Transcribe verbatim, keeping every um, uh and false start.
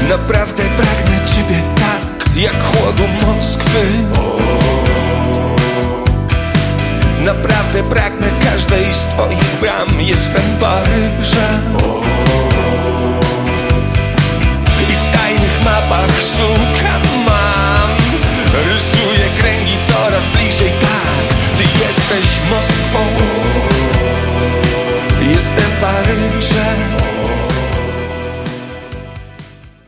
Naprawdę pragnę ciebie tak, jak chłodu Moskwy. Naprawdę pragnę każdej z twoich bram. Jestem Paryżem i w tajnych mapach szukam mam. Rysuję kręgi coraz bliżej, tak. Ty jesteś Moskwą, jestem Paryżem.